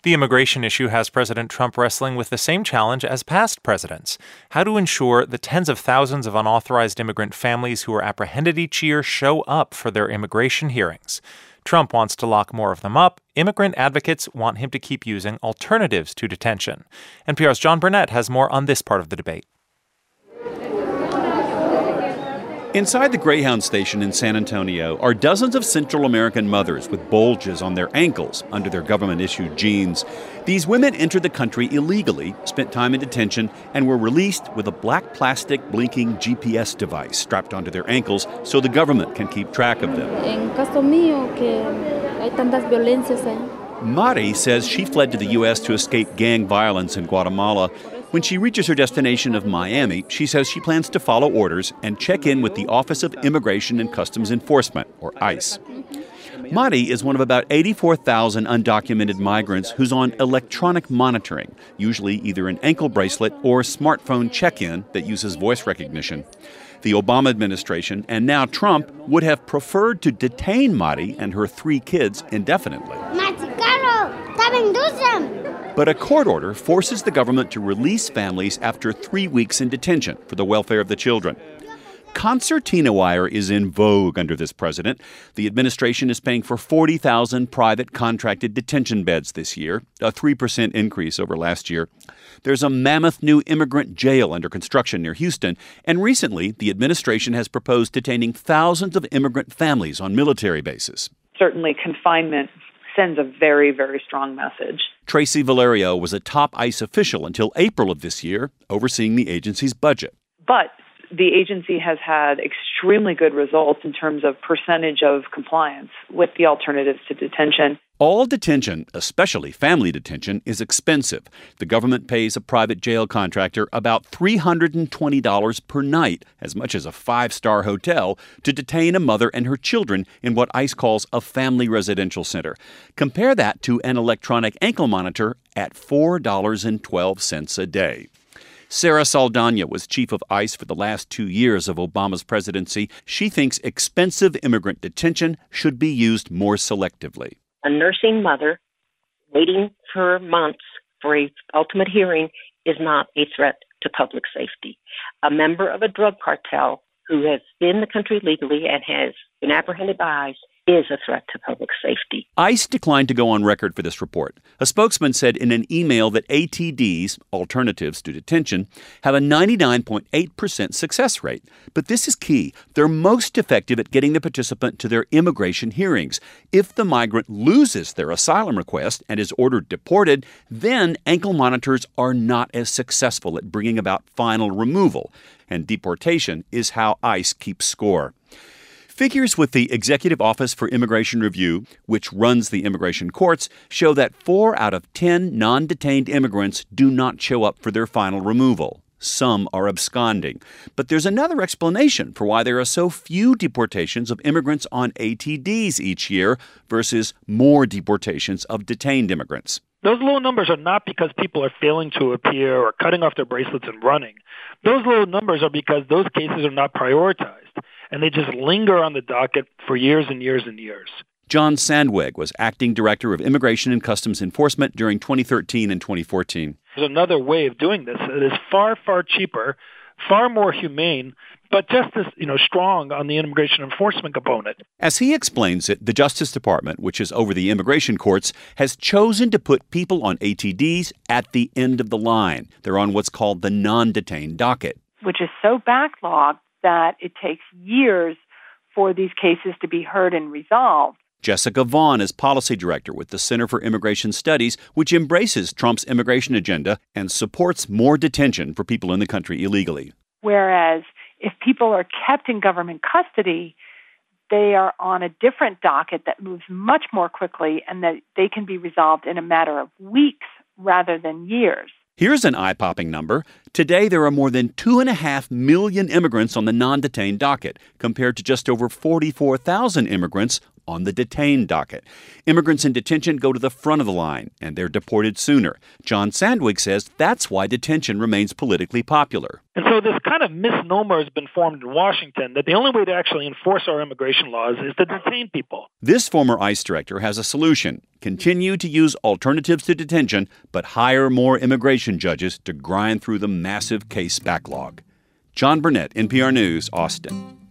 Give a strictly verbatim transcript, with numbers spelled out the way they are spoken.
The immigration issue has President Trump wrestling with the same challenge as past presidents: how to ensure the tens of thousands of unauthorized immigrant families who are apprehended each year show up for their immigration hearings. Trump wants to lock more of them up. Immigrant advocates want him to keep using alternatives to detention. N P R's John Burnett has more on this part of the debate. Inside the Greyhound station in San Antonio are dozens of Central American mothers with bulges on their ankles under their government-issued jeans. These women entered the country illegally, spent time in detention, and were released with a black plastic blinking G P S device strapped onto their ankles so the government can keep track of them. Mari says she fled to the U S to escape gang violence in Guatemala. When she reaches her destination of Miami, she says she plans to follow orders and check in with the Office of Immigration and Customs Enforcement, or ICE. Mari is one of about eighty-four thousand undocumented migrants who's on electronic monitoring, usually either an ankle bracelet or smartphone check-in that uses voice recognition. The Obama administration, and now Trump, would have preferred to detain Mari and her three kids indefinitely. But a court order forces the government to release families after three weeks in detention for the welfare of the children. Concertina wire is in vogue under this president. The administration is paying for forty thousand private contracted detention beds this year, a three percent increase over last year. There's a mammoth new immigrant jail under construction near Houston, and recently the administration has proposed detaining thousands of immigrant families on military bases. Certainly confinement sends a very, very strong message. Tracy Valerio was a top ICE official until April of this year, overseeing the agency's budget. But the agency has had extremely good results in terms of percentage of compliance with the alternatives to detention. All detention, especially family detention, is expensive. The government pays a private jail contractor about three hundred twenty dollars per night, as much as a five-star hotel, to detain a mother and her children in what ICE calls a family residential center. Compare that to an electronic ankle monitor at four dollars and twelve cents a day. Sarah Saldana was chief of ICE for the last two years of Obama's presidency. She thinks expensive immigrant detention should be used more selectively. A nursing mother waiting for months for a ultimate hearing is not a threat to public safety. A member of a drug cartel who has been in the country legally and has been apprehended by ICE is a threat to public safety. ICE declined to go on record for this report. A spokesman said in an email that A T Ds, alternatives to detention, have a ninety-nine point eight percent success rate. But this is key. They're most effective at getting the participant to their immigration hearings. If the migrant loses their asylum request and is ordered deported, then ankle monitors are not as successful at bringing about final removal. And deportation is how ICE keeps score. Figures with the Executive Office for Immigration Review, which runs the immigration courts, show that four out of ten non-detained immigrants do not show up for their final removal. Some are absconding. But there's another explanation for why there are so few deportations of immigrants on A T Ds each year versus more deportations of detained immigrants. Those low numbers are not because people are failing to appear or cutting off their bracelets and running. Those low numbers are because those cases are not prioritized, and they just linger on the docket for years and years and years. John Sandweg was acting director of Immigration and Customs Enforcement during twenty thirteen and twenty fourteen. There's another way of doing this. It is far, far cheaper, far more humane, but just as, you know, strong on the immigration enforcement component. As he explains it, the Justice Department, which is over the immigration courts, has chosen to put people on A T Ds at the end of the line. They're on what's called the non-detained docket, which is so backlogged that it takes years for these cases to be heard and resolved. Jessica Vaughn is policy director with the Center for Immigration Studies, which embraces Trump's immigration agenda and supports more detention for people in the country illegally. Whereas if people are kept in government custody, they are on a different docket that moves much more quickly and that they can be resolved in a matter of weeks rather than years. Here's an eye-popping number. Today, there are more than two and a half million immigrants on the non-detained docket, compared to just over forty-four thousand immigrants on the detained docket. Immigrants in detention go to the front of the line, and they're deported sooner. John Sandwig says that's why detention remains politically popular. And so this kind of misnomer has been formed in Washington that the only way to actually enforce our immigration laws is to detain people. This former ICE director has a solution. Continue to use alternatives to detention, but hire more immigration judges to grind through the massive case backlog. John Burnett, N P R News, Austin.